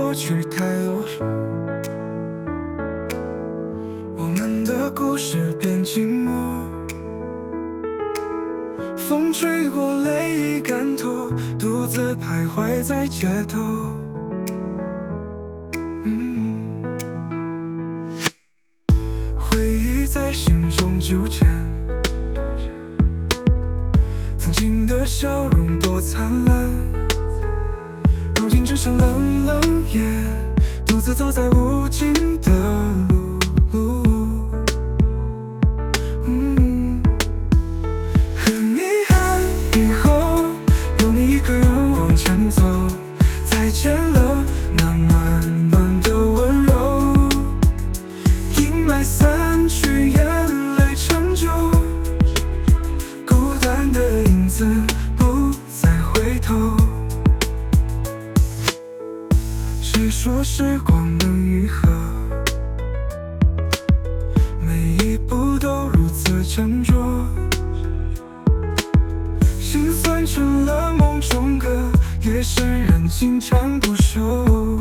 过去太多，我们的故事变静默。风吹过，泪已干透，独自徘徊在街头。回忆在心中纠缠，曾经的笑容多灿烂，如今只剩冷冷眼，独自走在无尽的路。很遗憾，以后有你一个人往前走，再见了那暖暖的温柔，阴霾散去，眼泪成舟，孤单的影子不再回头。谁说时光能愈合？每一步都如此沉着，心酸成了梦中歌，夜深人静缠不休。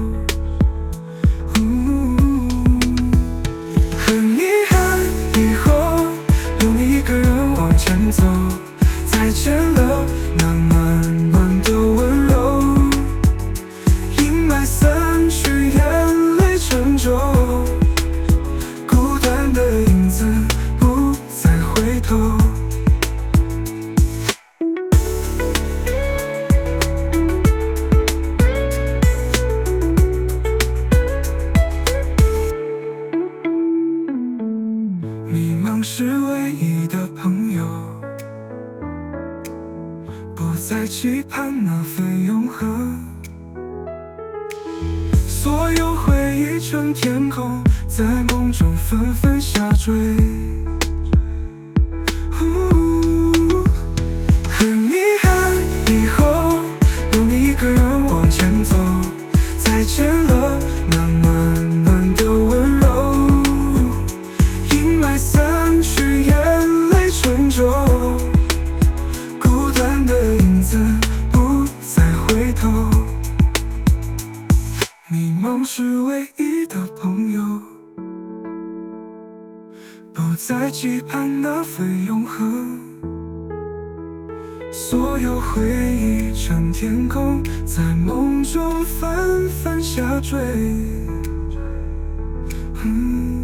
很遗憾，以后有你一个人往前走，再见了那暖暖的温柔，阴霾散去，眼泪成舟，孤单的影子不再回头。迷茫是唯一的朋友，不再期盼那份永恒。所有回忆成天空，在梦中纷纷下坠。很遗憾，以后有你一个人往前走，再见了那暖暖的温柔，阴霾散去，眼泪成舟，孤单的影子不再回头。迷茫是唯一的朋友，不再期盼那份永恒。所有回忆成天空，在梦中纷纷下坠。